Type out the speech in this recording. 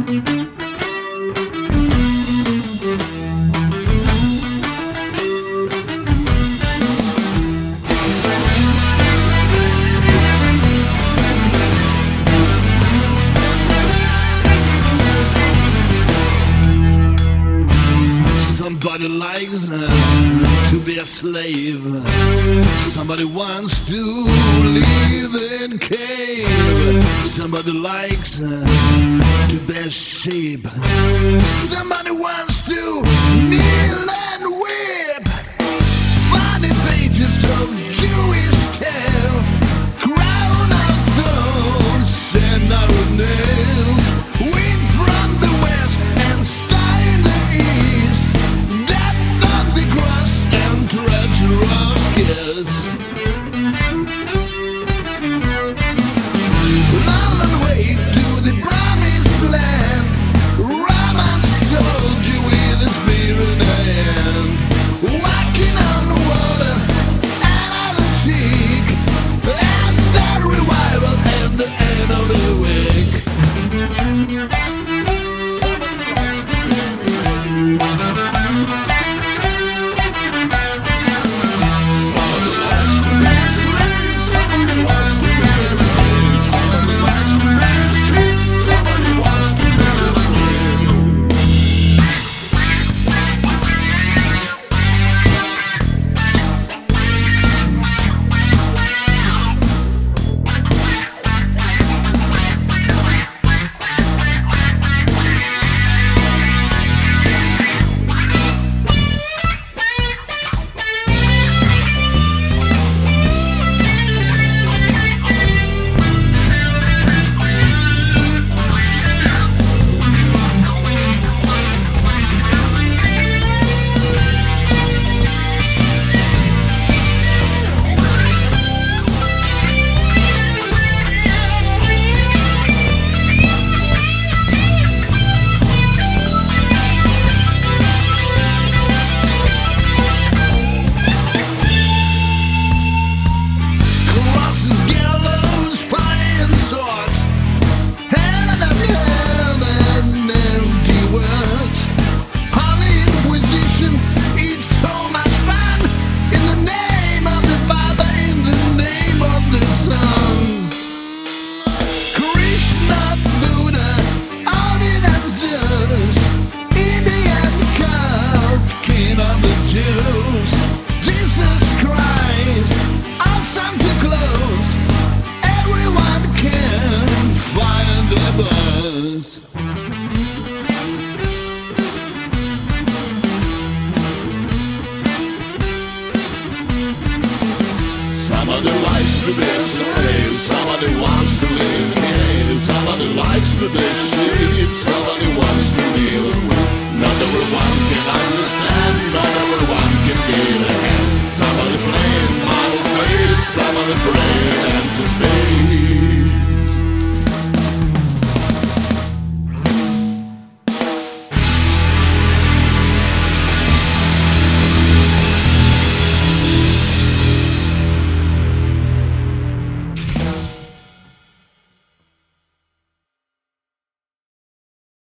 Somebody likes to be a slave. Somebody wants to live in cave. Somebody likes to bear sheep. Somebody wants to kneel and weep. Funny pages of Jewish tales, crown of thorns and narrow nails. Wind from the west and star in the east. Treacherous kiss. Long way to the promised land. Romance sold you with a spear in hand. Walking on water and on the cheek. And the revival and the end of the week. Somebody likes to Jesus Christ, all Santa Claus, everyone can find the bus. Somebody likes to be a slave, somebody wants to live in cave, somebody likes to be sheep, somebody wants to live. Not everyone can understand, not everyone